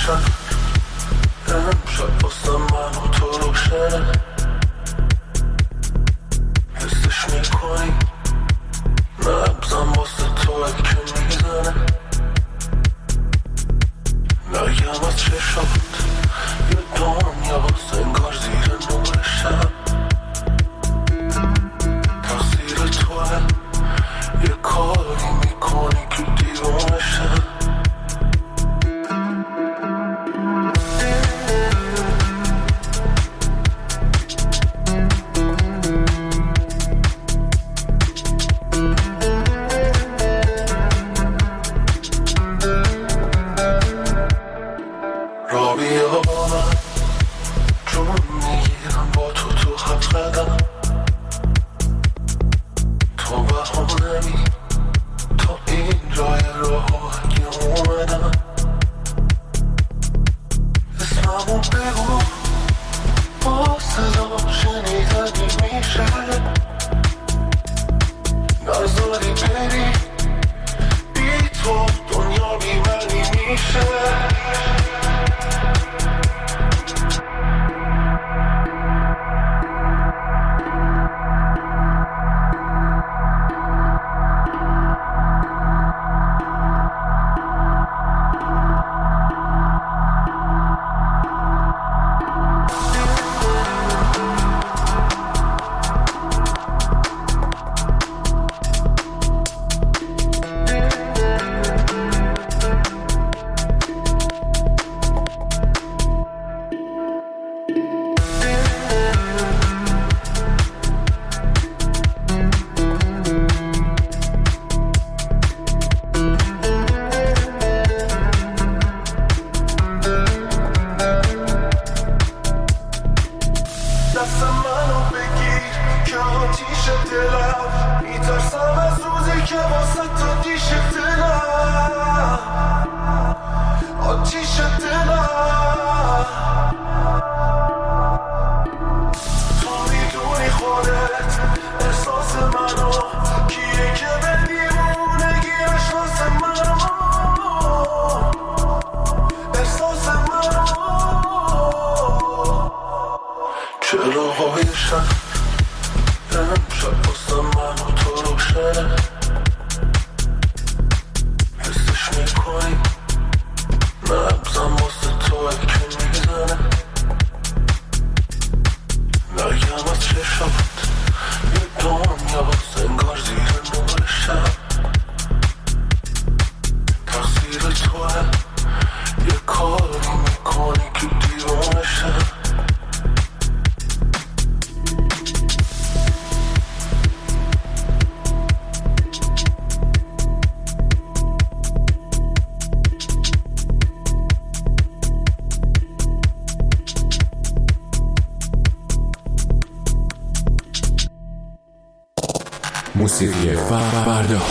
موسیقی فردا.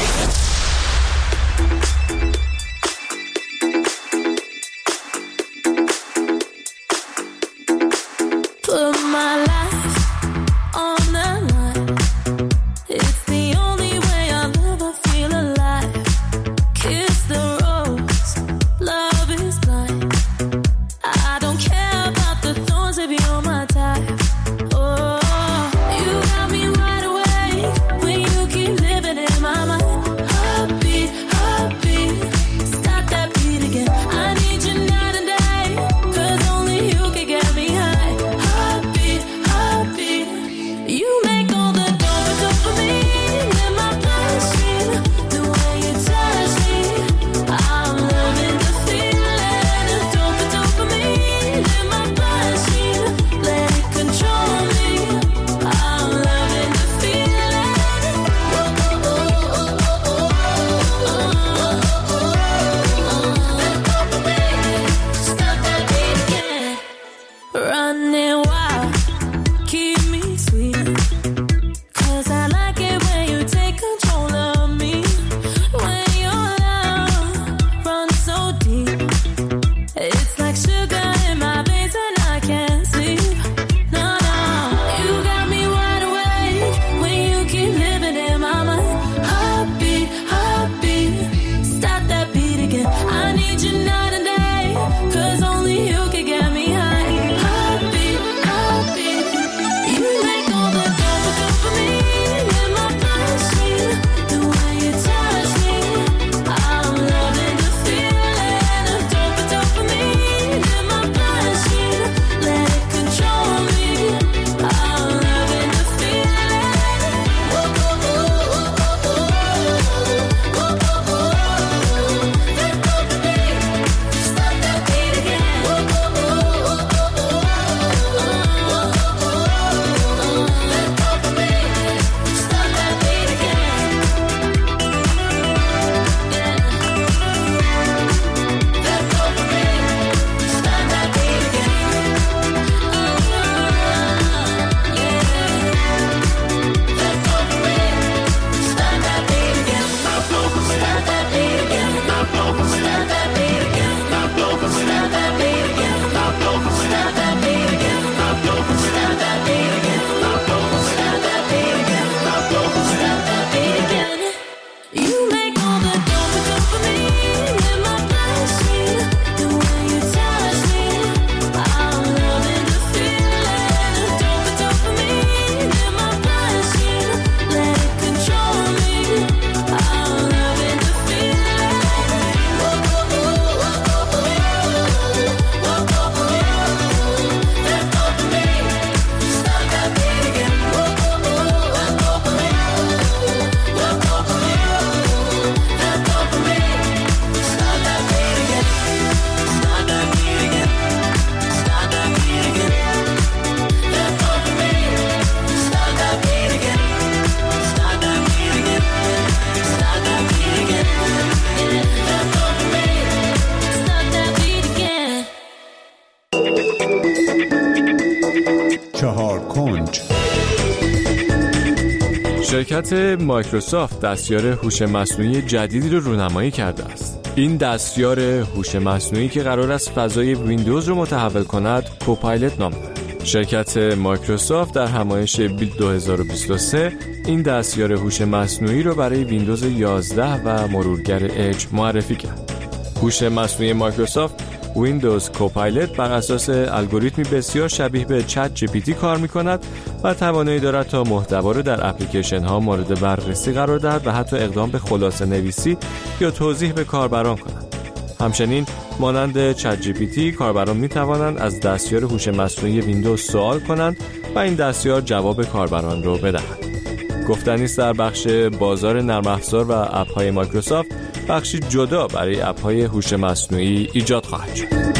You got me wide awake when you keep living in my mind. شرکت مایکروسافت دستیار هوش مصنوعی جدیدی رو رونمایی کرده است. این دستیار هوش مصنوعی که قرار است فضای ویندوز رو متحول کند، کوپایلت نام دارد. شرکت مایکروسافت در همایش بیلد 2023 این دستیار هوش مصنوعی رو برای ویندوز 11 و مرورگر اج معرفی کرد. هوش مصنوعی مایکروسافت ویندوز کوپایلت بر اساس الگوریتمی بسیار شبیه به چت جی پی تی کار می‌کند و توانایی دارد تا محتوا را در اپلیکیشن‌ها مورد بررسی قرار دهد و حتی اقدام به خلاصه نویسی یا توضیح به کاربران کند. همچنین مانند چت جی پی تی کاربران می‌توانند از دستیار هوش مصنوعی ویندوز سوال کنند و این دستیار جواب کاربران را بدهد. گفتنی است در بخش بازار نرم افزار و اپ‌های مایکروسافت بخشی جدا برای اپ‌های هوش مصنوعی ایجاد خواهد شد.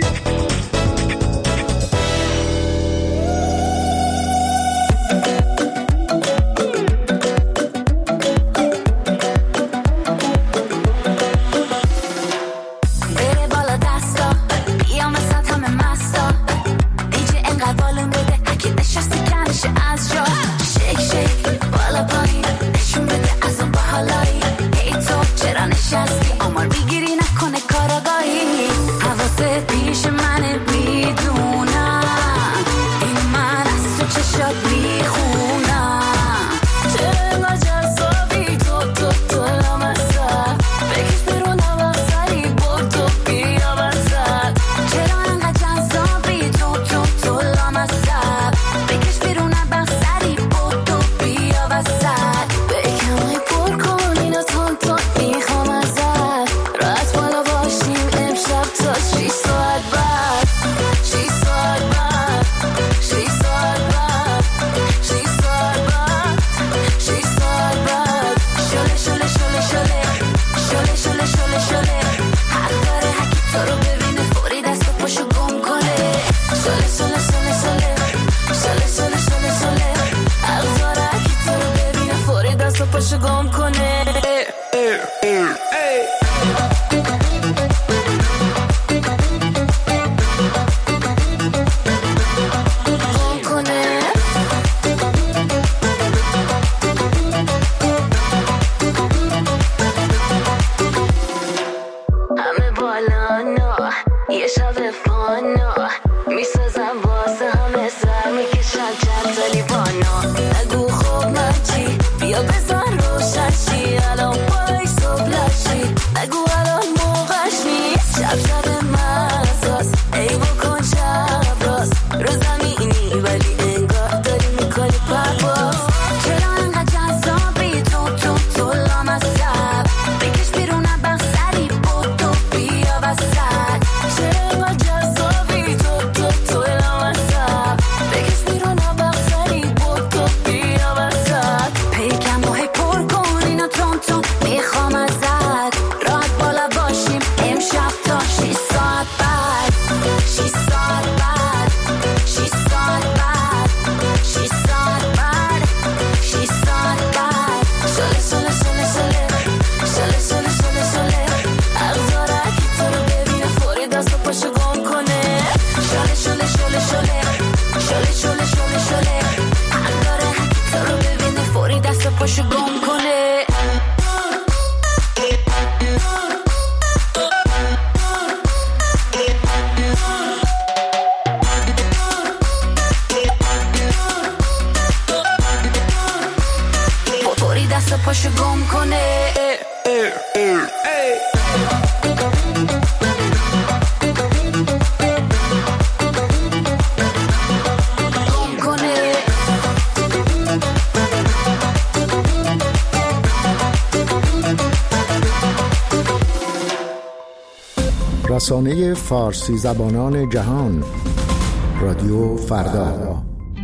رسانه فارسی زبانان جهان رادیو فردا.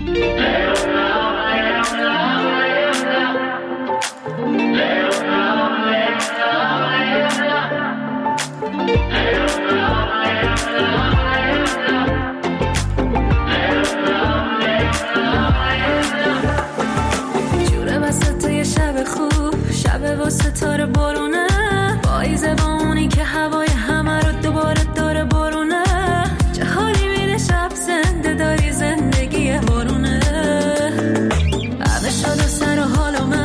جوره وسط شب خوب، شب با ستاره بارونه، پاییزه با اونی که هوای همه رو دوباره داره بارونه، چه حالی میده شب زنده داری زندگی بارونه، همه شده سر و حال من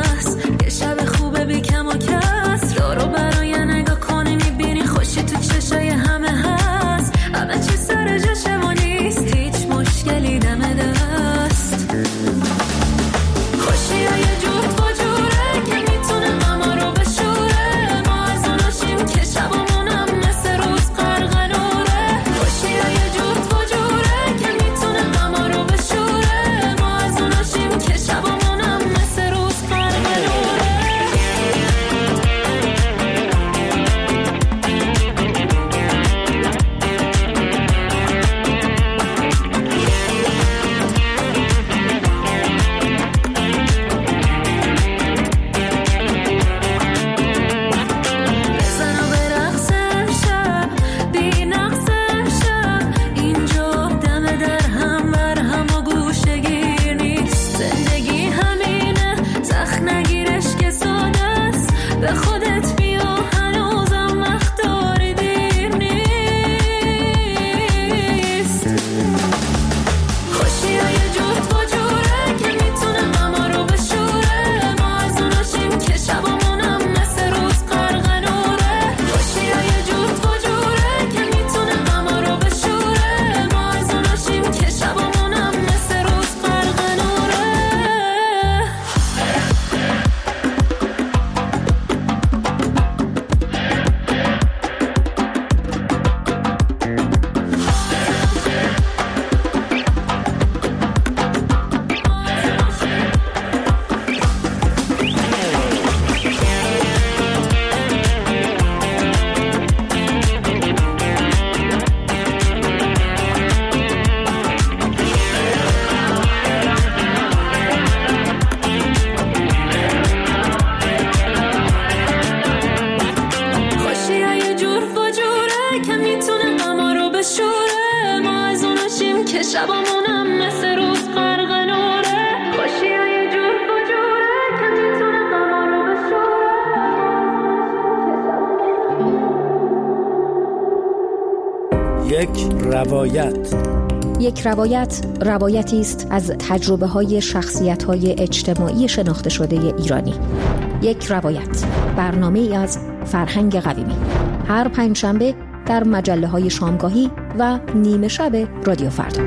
یک روایت. یک روایت روایتی است از تجربه‌های شخصیت‌های اجتماعی شناخته شده ایرانی. یک روایت، برنامه‌ای از فرهنگ قویمی. هر پنجشنبه در مجله‌های شامگاهی و نیمه شب رادیو فردا.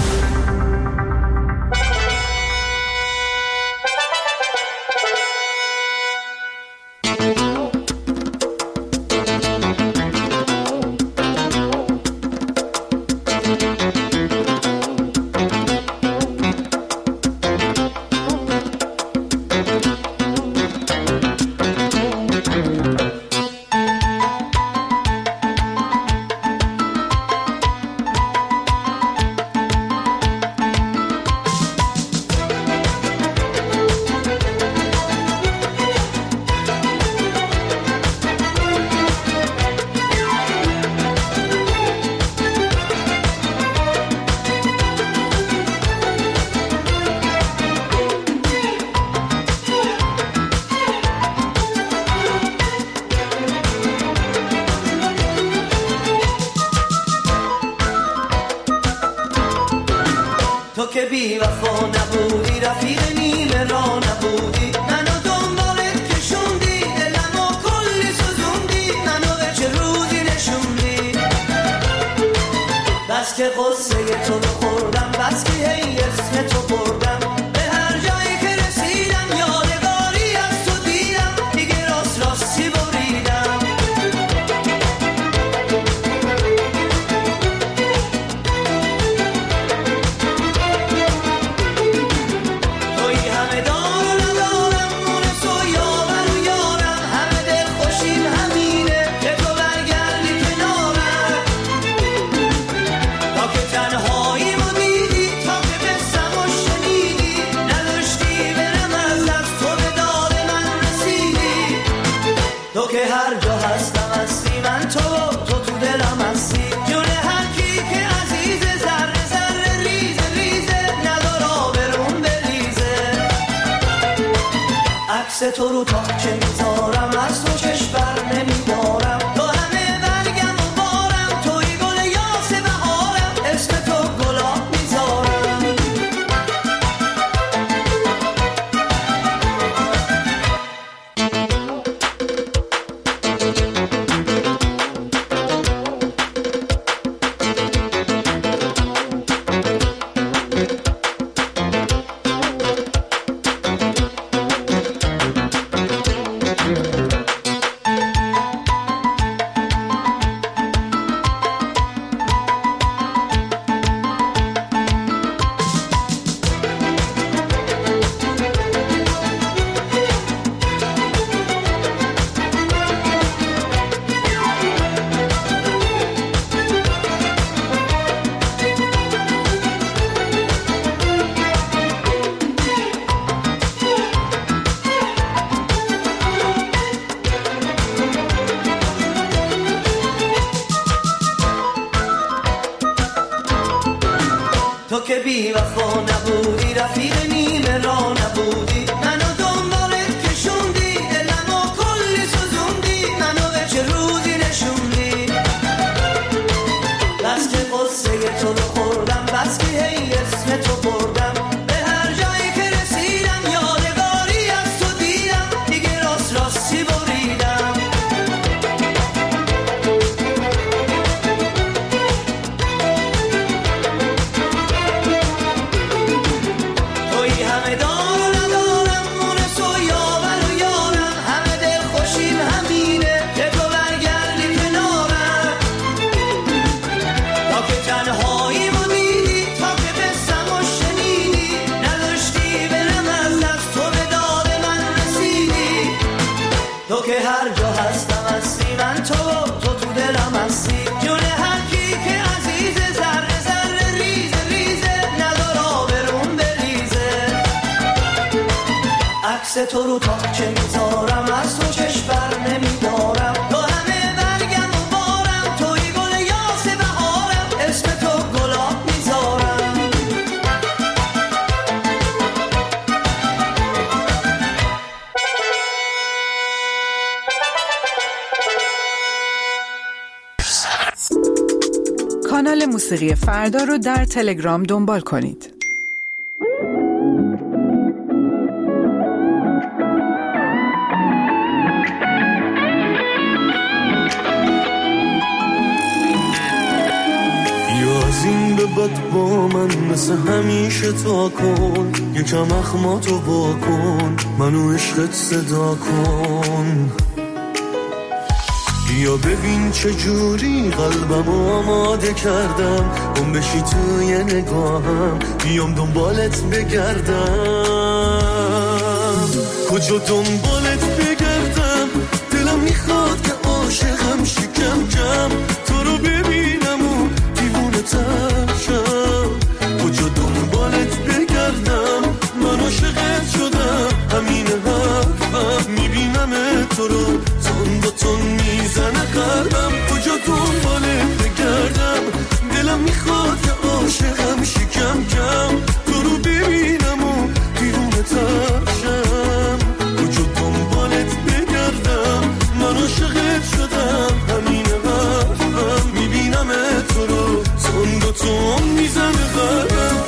تو که بی وفا نبودی، رفیق نیمه را نبودی، منو دنبالت کشوندی، دلمو کلی سوزوندی، منو به چه روزی نشوندی. بس که قصه تو رو خوردم، بس که هی اسم تو بردم، به هر جایی که رسیدم یادگاری از تو دیدم، دیگه راست راستی بریدم. تو رو تا چه میذارم، از تو چشم بر نمیدارم، تو همه برگم و بارم، توی گل یاس بهارم، اسم تو گلاب میذارم. تو که بی وفا نبودی، رفیق نیمه را نبودی، منو دنبالت کشوندی، دلمو کلی سوزوندی، منو به چه روزی نشوندی. بس که قصه تو رو خوردم، بس که هی اسم تو بردم، به هر جایی که رسیدم یادگاری از تو دیدم، دیگه راست راستی بریدم. تو که هر جا هستم هستی، من تو تو دلم هستی، جون هر کی که عزیز، ذره ذره ریزه ریزه، ندار آبرون بریزه. عکس تو رو تا چه میذارم، از تو چشم بر نمیدارم، تو همه برگم و بارم، توی گل یاس بهارم، اسم تو گلاب میذارم. کانال موسیقی فردا رو در تلگرام دنبال کنید. از این به بعد با من مثل همیشه تا کن، یکم اخماتو با کن، منو عشقت صدا کن. یا ببین چجوری قلبمو آماده کردم، گم بشی توی نگاهم، بیام دنبالت بگردم. کجا دنبالت بگردم، دلم میخواد که عاشقم شکم کم، تو رو ببینم و دیوونه تر شم. کجا دنبالت بگردم، من عاشقت شدم، همین حرفم، میبینم تو رو تون با تون میزنه قلبم. کجا دنبالت بگردم، دلم میخواد که عاشقم شکم کم، تو رو ببینم و دیوونه تر شم. کجا دنبالت بگردم، من عاشقت شدم، همین حرفم، میبینم تو رو تون با تون میزنه قلبم.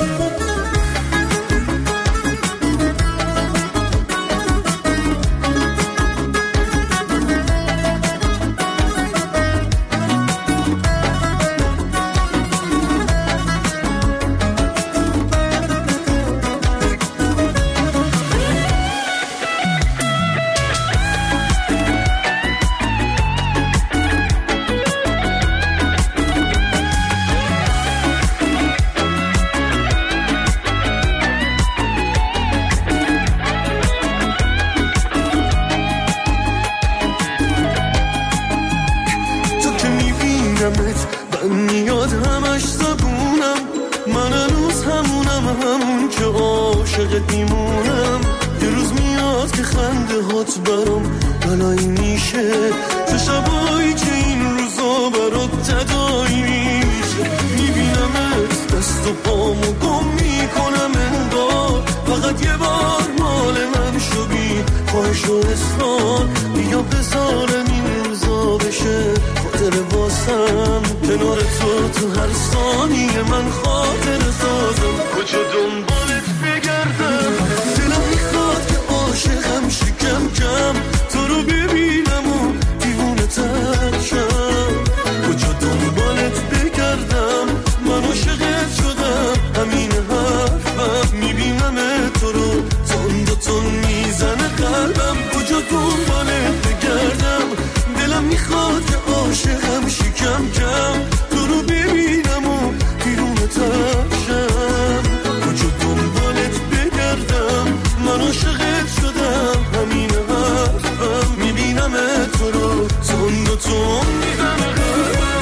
میاد همش زبونم، من هنوز همون که عاشقت میمونم. یه روز میاد که خنده هات برام بلایی میشه، چه شبایی که این روزا برات تدایی میشه. میبینمت دست و پامو گم میکنم انگار، فقط یه بار مال من شو بی خواهش و اصرار. بیا بذارم این روزا بشه خاطر واسم، کنار تو هر ثانیه من خاطر سازم. کجا دنبالت بگردم، دلم میخواد که عاشقم شکم کم، تو رو ببینم و دیوونه تر شم. کجا دنبالت بگردم، من عاشقت شدم، همین حرفم، میبینم تو رو تون با تون میزنه قلبم. کجا دنبالت بگردم، دلم میخواد که عاشقم شکم کم، تو رو ببینم و دیوونه تر شم. کجا دنبالت بگردم، من عاشقت شدم، همین حرفم، میبینم تو رو تون با تون میزنه قلبم.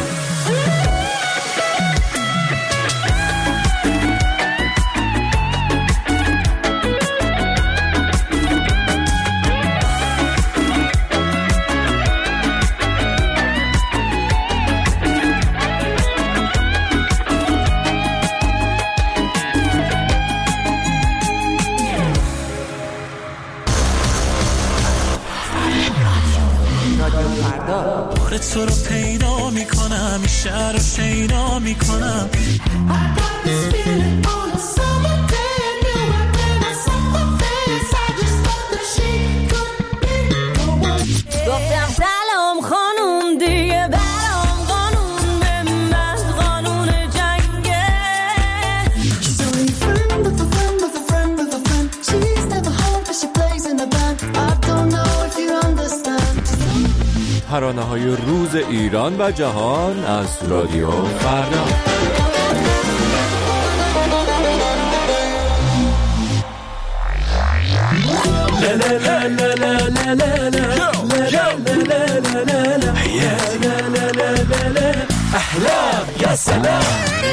تو رو پیدا میکنم، این شهر رو شیدا میکنم. گفتم سلام خانوم دیگه برام قانون به من قانون جنگه. She's only a friend of a friend of a friend of a friend. She's never home but she plays in a band. I don't know if you understand. ترانه‌های روز ایران و جهان از رادیو فردا. احلام یا سلام.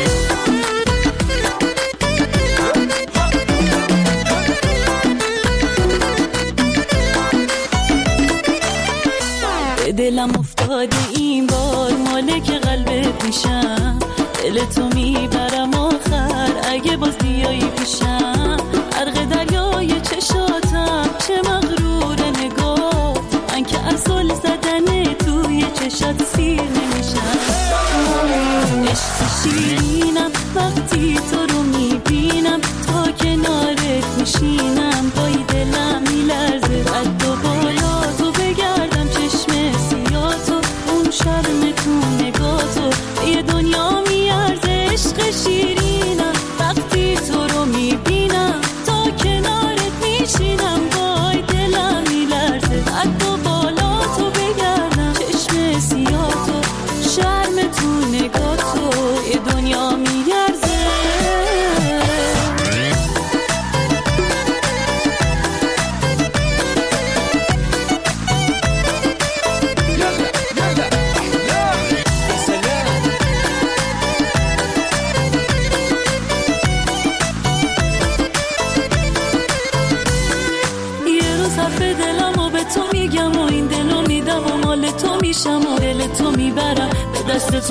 دلم افتاده این بار مالک قلبت میشم، دل تو میبرم آخر اگه باز بیایی پیشم. غرق دریای چشاتم چه مغرور نگاه، من که اصل زدن توی چشات سیر نمیشم. عشق تو میبرم به دستت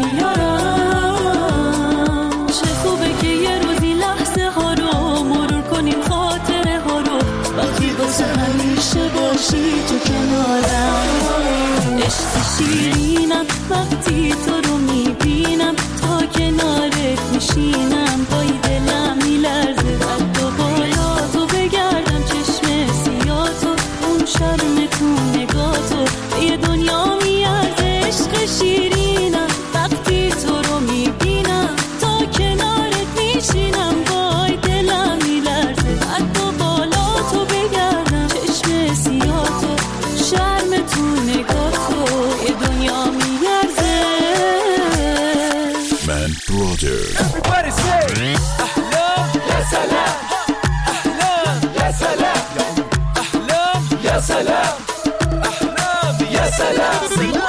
میارم. چه خوبه که یه روزی لحظه ها رو مرور کنیم، خاطره ها رو، وقتی واسه همیشه باشی تو کنارم. عشق شیرینم وقتی تو رو میبینم، تا کنارت میشینم، پای دلم میلرزه، قد و بالا تو بگردم، چشم سیاه تو، اون شرم تو نگاه تو، یه دنیا میارزه. عشق شیرینم وقتی تو رو میبینم، تا کنارت میشینم، پای دلم میلرزه، قد و بالا تو بگردم، چشم سیاه تو، شرم تو نگاه تو، یه دنیا میارزه. من برادر. Everybody say احلام یا سلام، احلام یا سلام، احلام یا سلام، احلام یا سلام.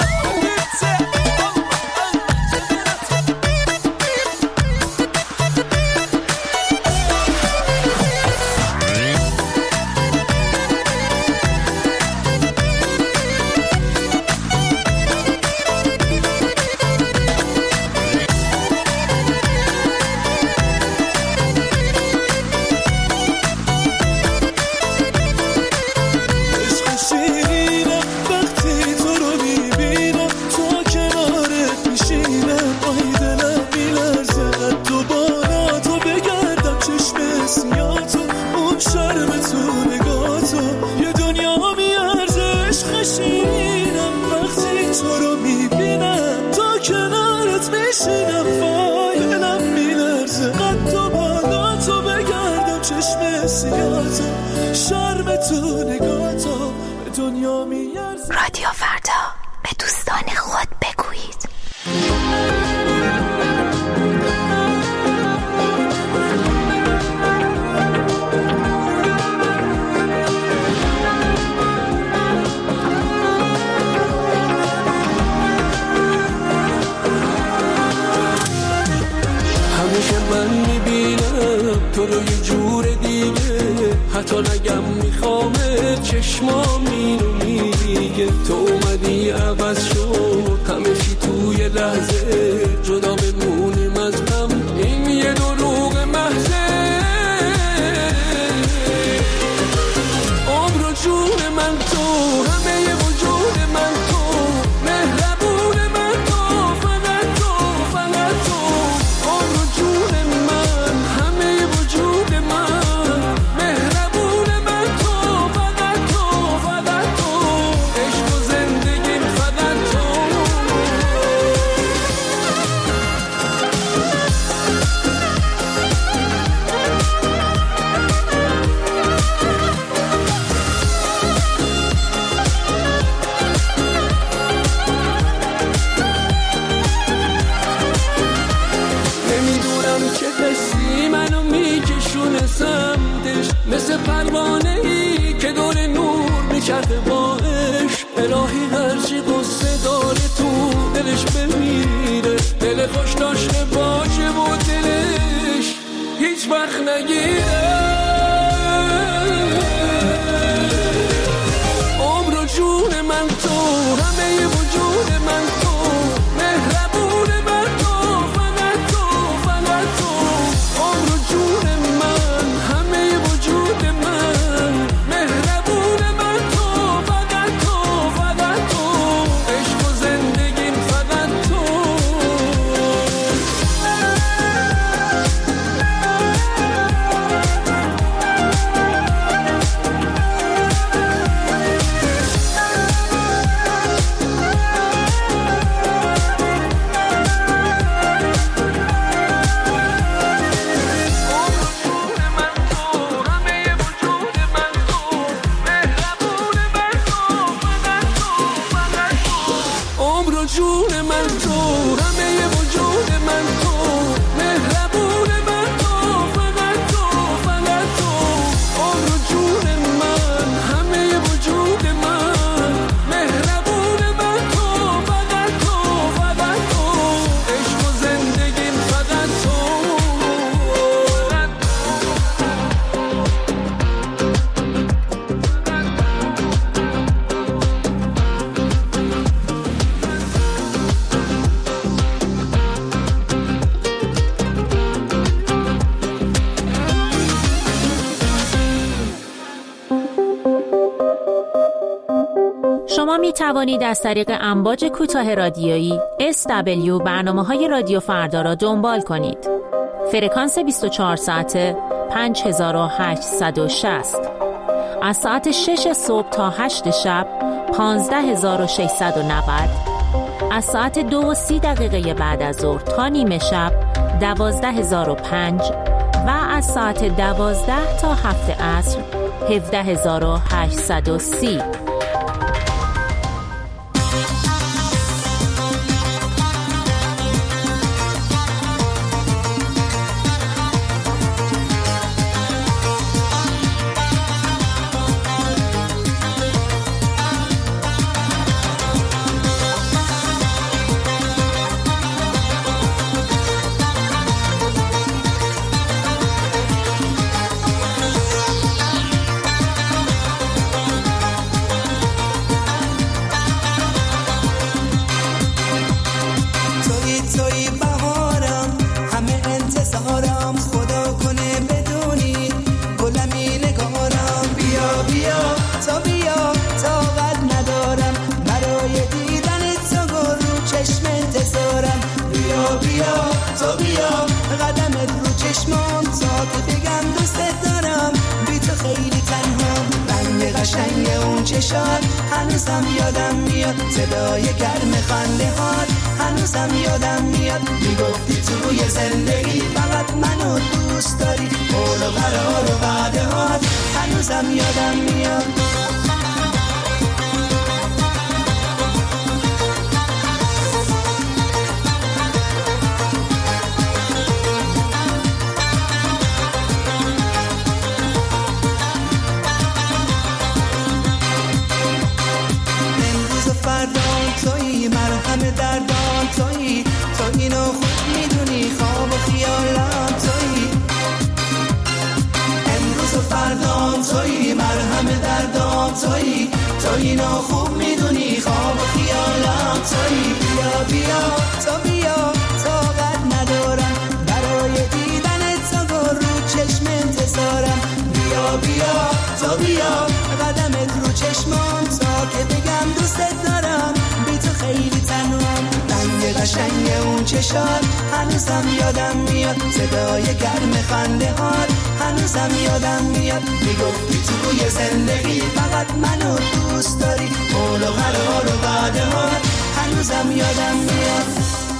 رادیو فردا، به دوستان خود بگویید. همیشه من میبینم تو رو یه جور دیگه، حتی نگم میخوامت، چشمام اینو میگه. تو اومدی عوض شد همه چی توی لحظه، جدا بمونیم از هم، این یه دروغ محضه. عمر و جون من تو، همه وجود من تو، مهربون من تو، فقط تو، فقط تو. عمر و جون من، همه وجود من، مهربون من تو، فقط تو، فقط تو. عشق و زندگیم فقط تو. نمیدونم چه حسی منو میکشونه سمتش، مثل پروانه‌ای که دور نور میچرخه با عشق. الهی هرچی قصه داره تو دلش بمیره، دل خوش داشته باشه و دلش هیچ وقت نگیره. عمر و جون من تو، همه وجود من تو، مهربون من تو، فقط تو، فقط تو. عمر و جون من، همه وجود من، مهربون من تو، فقط تو، فقط تو. عشق و زندگیم فقط تو. جون من تو، همه وجود من تو، مهربون من تو، فقط تو، فقط تو. عمر و جون من، همه وجود من، مهربون من تو، فقط تو، فقط تو. عشق و زندگیم فقط تو. شما می توانید از طریق امواج کوتاه رادیویی SW برنامه‌های رادیو فردا را دنبال کنید. فرکانس 24 ساعته 5860. از ساعت 6 صبح تا 8 شب 15690. از ساعت 2:30 بعد از ظهر تا نیمه شب 12005 و از ساعت 12 تا 7 عصر 17830. هنوزم یادم میاد صدای گرم خنده هات، هنوزم یادم میاد میگفتی توی زندگی فقط منو دوست داری، قول و قرار و وعده هات هنوزم یادم میاد. تویی مرهم دردان، تویی تو اینو خوب میدونی، خواب و خیالم تویی، امروز و فردام تویی مرهم دردان، تویی تو اینو خوب میدونی، خواب و خیالم تویی. بیا بیا تو بیا طاقت ندارم برای دیدن تو رو چشم انتظارم، بیا بیا تو بیا قدمت رو چشمام تا که بگم دوستت دارم، خیلی تنوام. رنگ قشنگ اون چشات هنوزم یادم میاد، صدای گرم خنده هات هنوزم یادم میاد میگفتی توی زندگی فقط منو دوست داری، قول و قرار و وعده هات هنوزم یادم میاد.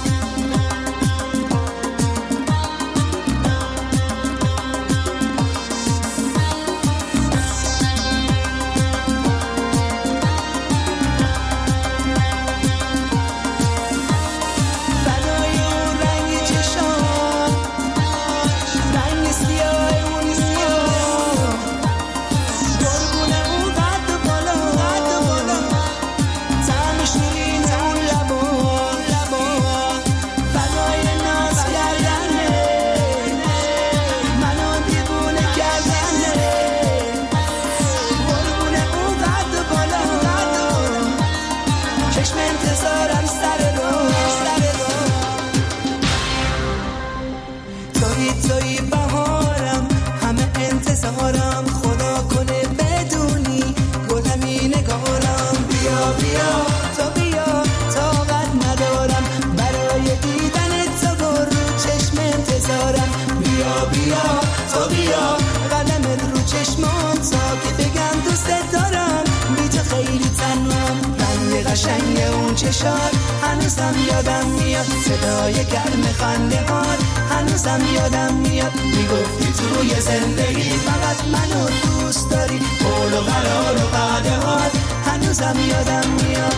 قشنگ اون چشات هنوزم یادم میاد، صدای گرم خنده هات هنوزم یادم میاد میگفتی توی زندگی فقط منو دوست داری، قول و قرار و وعده هات هنوزم یادم میاد.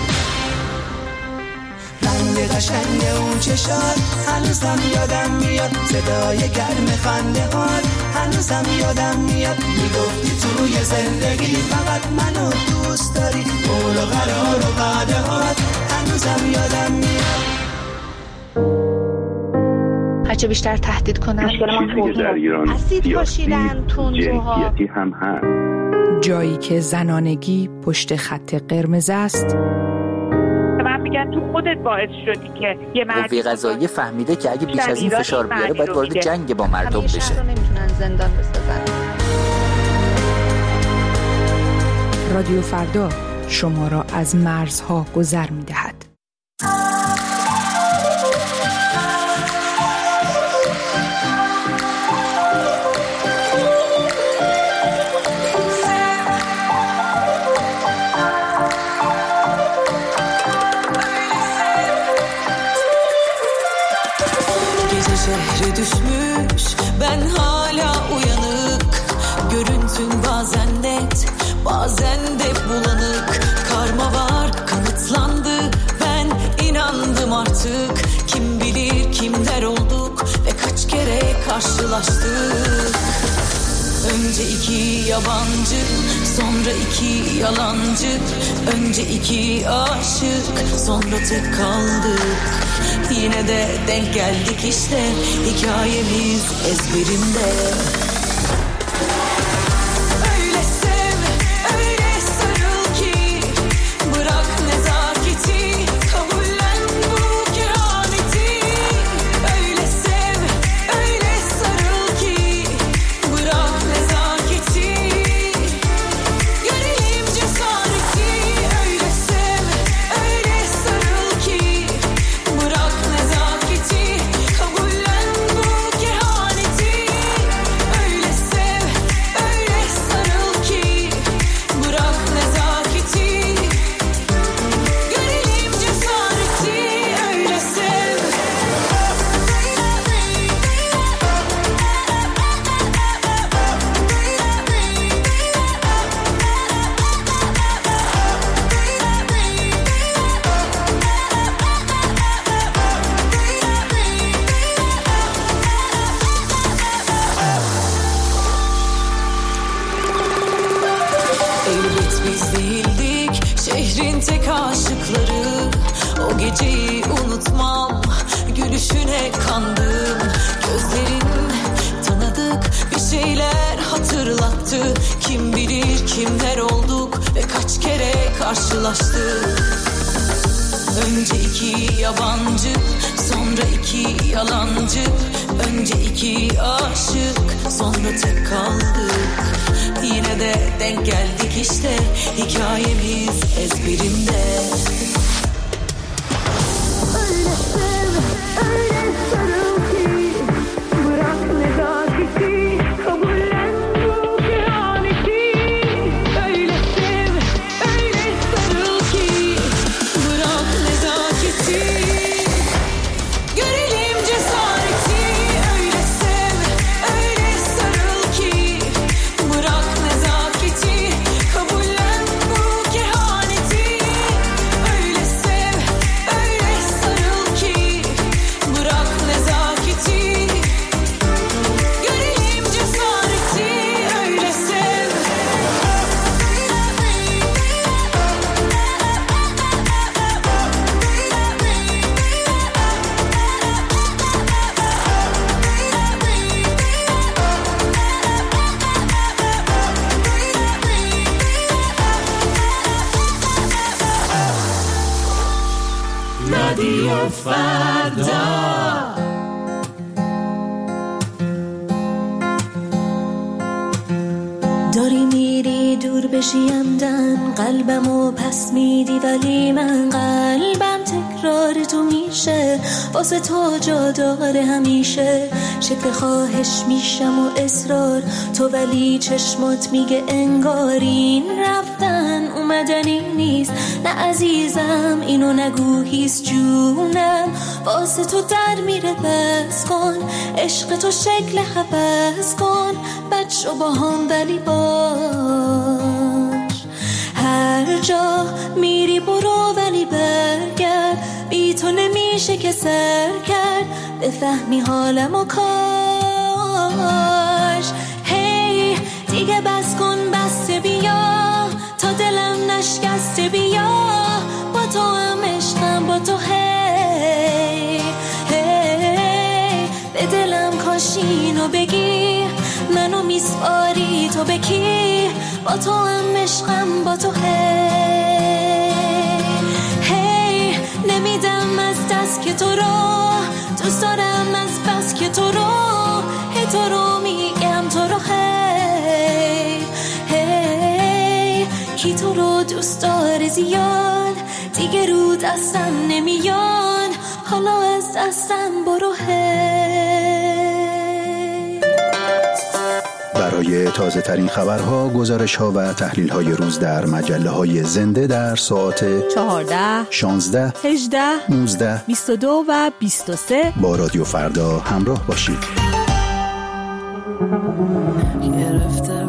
رنگ قشنگ اون چشات هنوزم یادم میاد، صدای گرم خنده هات هنوزم یادم میاد میگفتی توی زندگی فقط منو دوست داری، قول و قرار و وعده هات هنوزم یادم میاد. هرچه بیشتر تهدید کنن اسید پاشیدن تندروها هم هست. جایی که زنانگی پشت خط قرمز است. من میگن تو خودت باعث شدی که یه قوه قضاییه فهمیده که اگه بیش از این فشار بیاره باید وارد جنگ با مردم بشه. همیشه رو نمیتونن زندان بسازن. رادیو فردا شما را از مرزها گذر می دهد. Şehre düşmüş, ben hala uyanık. Görüntün bazen net, bazen de bulanık. Karma var, kanıtlandı, ben inandım artık. Kim bilir kimler olduk ve kaç kere karşılaştık. Önce iki yabancı, sonra iki yalancı. Önce iki aşık, sonra tek kaldık. Yine de denk geldik işte, hikayemiz ezberimde. Öyle sev, öyle sarıl ki bırak nezaketi, kabullen bu kehaneti. Öyle sev, öyle sarıl ki bırak nezaketi, görelim cesareti. Öyle sev, öyle sarıl ki bırak nezaketi, kabullen bu kehaneti. Öyle sev, öyle sarıl ki bırak nezaketi, görelim cesareti. Öyle sev. Elbet biz değildik şehrin tek aşıkları. O geceyi unutmam, gülüşüne kandım. Gözlerin tanıdık bir şeyler hatırlattı. Kim bilir kimler olduk ve kaç kere karşılaştık. Önce iki yabancı, sonra iki yalancı. Önce iki aşık, sonra tek kaldık. Yine de denk geldik işte, hikayemiz ezberimde. Öyle sev, öyle sarıl ki bırak nezaketi, kabullen bu kehaneti. Öyle sev, öyle sarıl ki bırak nezaketi, görelim cesareti. Öyle sev, öyle sarıl ki bırak nezaketi, kabullen bu kehaneti. Öyle sev, öyle sarıl ki bırak nezaketi, görelim cesareti. Öyle sev. رادیو فردا. داری میری دور بشیمدن قلبمو پس میدی، ولی من قلبم تکرار تو میشه، واسه تو جا داره همیشه. شکل خواهش میشم و اصرار تو، ولی چشمات میگه انگارین رفتن اومدنی نیست. نه عزیزم اینو نگو، هیست جونم واسه تو در میره. بس کن عشق تو شکل حبس کن، بچه با هم ولی باش. هر جا میری برو ولی برگرد، بی تو نمیشه که سر کرد، بفهمی حالمو کاش. هی دیگه بس کن، بسته بیا تا دلم نشکسته بیا. با تو هم عشقم با تو، هی هی به دلم کاش اینو بگی، منو میسپاری تو بکی. با تو هم عشقم با تو، هی هی نمیدم از دست که تو رو دوست دارم، از بس که تو رو هی تو رو میگم تو رو، هی هی کی تو رو دوست داره زیاد، دیگه رو دستم نمیان، حالا از دستم برو برای تازه ترین خبرها، گزارش ها و تحلیل های روز در مجله های زنده در ساعت 14 16 18 19 22 و 23 با رادیو فردا همراه باشید. گرفته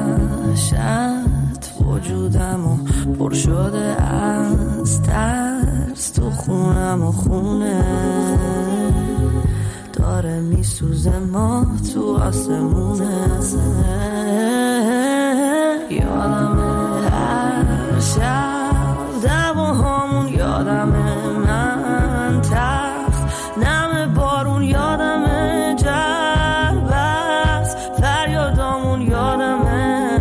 وحشت وجودمو پر شده از ترس، تو خونم و خونه داره میسوزه، ما تو آسمونه. یادمه هر شب دعواهامون، یادمه من تخت نم بارون، یادمه جربست فریادامون، یادمه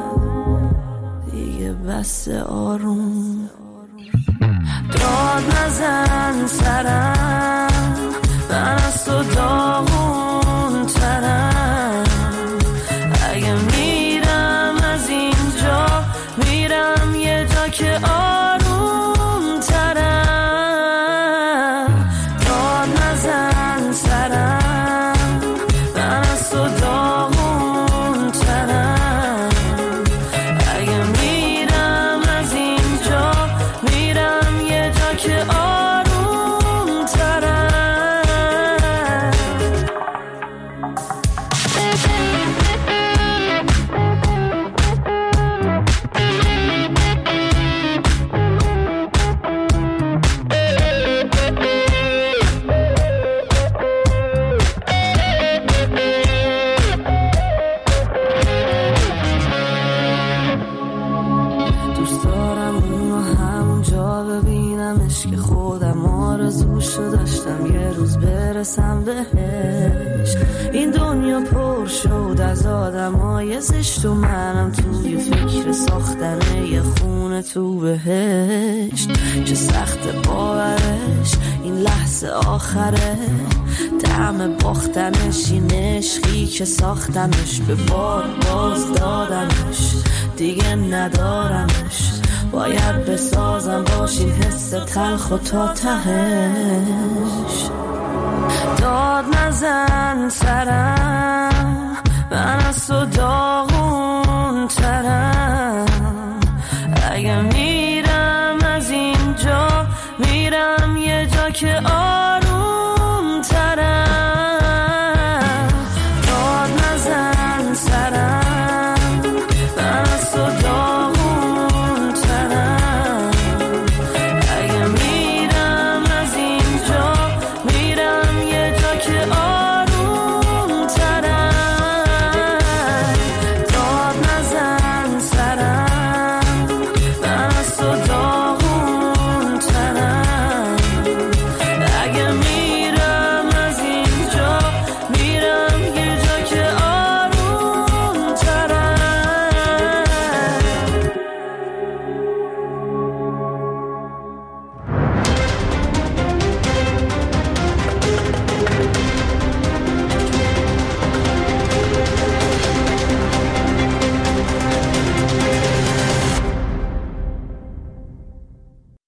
دیگه بس آروم داد نزن سرم، من از تو داغون ترم، اگه میرم از اینجا میرم یه جا که آروم ترم، داد نزن سرم، من از تو داغون ترم، اگه میرم از اینجا میرم یه جا که آروم ترم. دوست دارم اونو همونجا ببینمش که خودم آرزوشو داشتم یه روز برسم بهش. این دنیا پر شد از آدمای زشت و منم توی فکر ساختن یه خونه تو بهشت. چه سخت باورش این لحظه آخره، طعم باختنش این عشقی که ساختنش، به بار باز دادنش دیگه ندارمش، باید بسازم باشین حس تلخ و تا تهش. داد نزن سرم، من از تو داغون ترم، اگه میرم از اینجا میرم یه جا که